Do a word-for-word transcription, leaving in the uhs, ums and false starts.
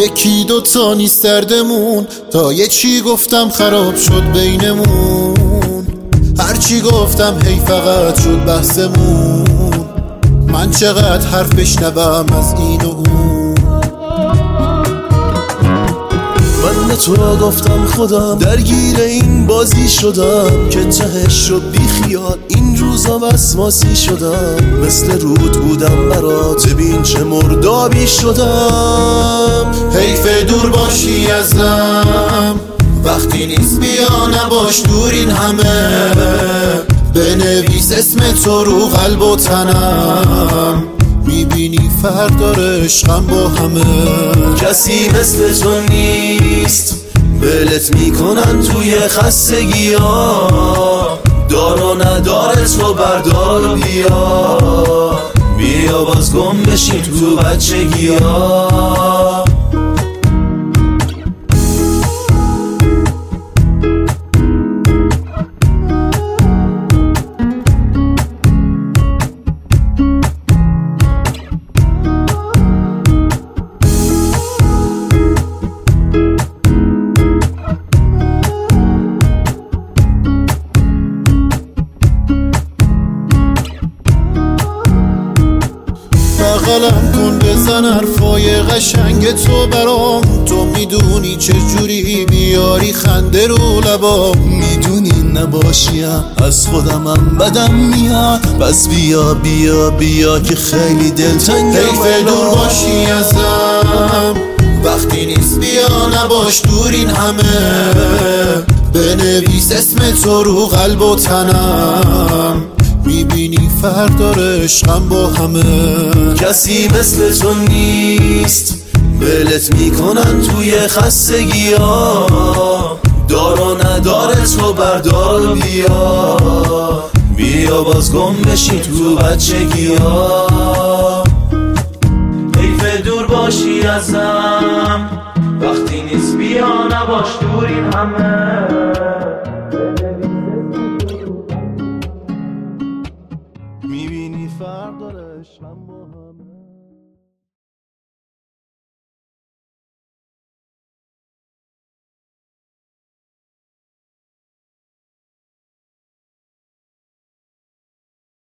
یکی دوتا نیست دردمون، تا یه چی گفتم خراب شد بینمون. هرچی گفتم هی فقط شد بحثمون. من چقدر حرف بشنوم از این و اون. من به تو گفتم خودم درگیر این بازی شدم که تهش شد بی خیال این روزا وسواسی شدم. مثل رود بودم برات ببین چه مردابی شدم. حیف دور باشی ازم وقتی نیست، بیا نباش دور این همه. بنویس اسم تو رو قلب و تنم، میبینی فرق داره عشقم با همه. کسی مثل تو نیست، ولت میکنن توی خستگی ها. دار و نداره تو بردار و بیا، بیا باز گم بشیم تو بچگی ها. بغلم کن بزن حرفای قشنگ تو برام. تو میدونی چه جوری بیاری خنده رو لبام. میدونی نباشیم از خودمم بدم میاد. پس بیا بیا بیا که خیلی دلتنگم. حیف دور باشی ازم وقتی نیست، بیا نباش دور این همه. بنویس اسم تو رو قلب و تنم، میبینی فرق داره عشقم با همه. کسی مثل تو نیست، ولت میکنن توی خستگی ها. دار و نداره تو بردار و بیا، بیا باز گم بشی تو بچگی ها. حیف دور باشی ازم وقتی نیست، بیا نباش دور این همه. میبینی فرق داره عشقم با